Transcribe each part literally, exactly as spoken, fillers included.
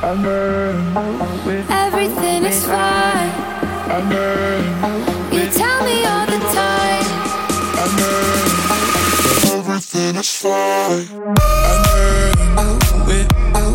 Everything is fine. You tell me all the time. Everything is fine. We,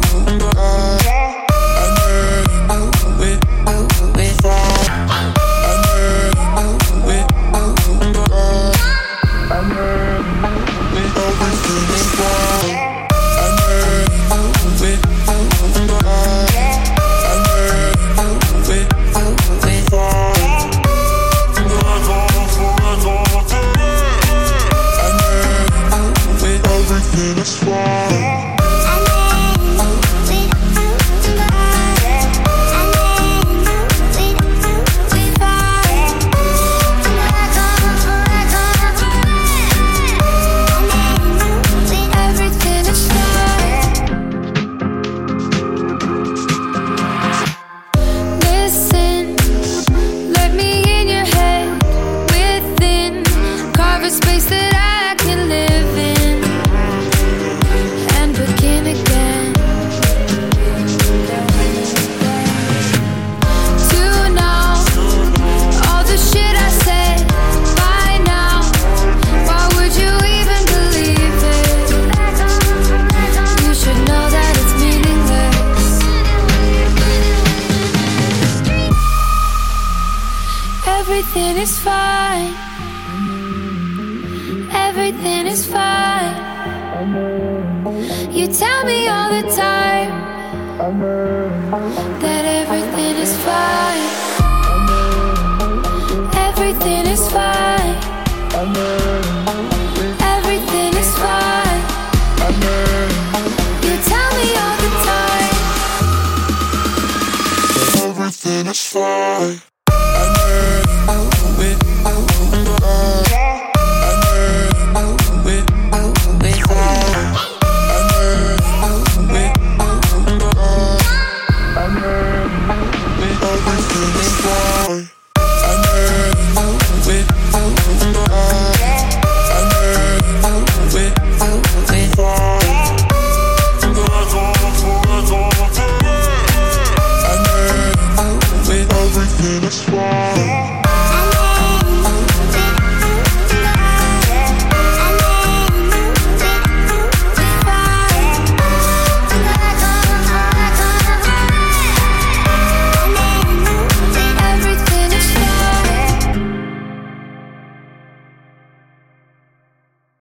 space that I can live in and begin again. To know all the shit I said by now, why would you even believe it? You should know that it's meaningless. Everything is fine. Everything is fine. You tell me all the time that everything is fine. Everything is fine. Everything is fine. You tell me all the time. Everything is fine.